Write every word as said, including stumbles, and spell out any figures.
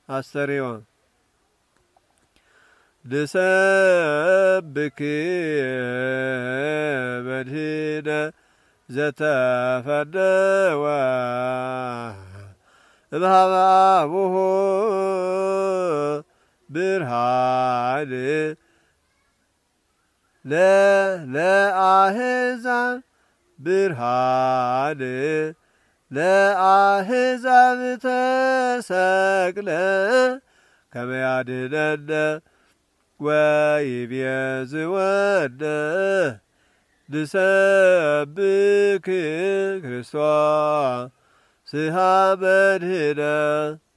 አስተርእዮ ልሰብክ መድህነ ዘተፈነወ እምኀበ አቡሁ ብርሃን ለአሕዛብ ብርሃን ለአሕዛብ ተሰቅለ ከመ ያድኅነነ ወይቤዝወነ ንሰብክ ክርስቶስሃ መድኅነ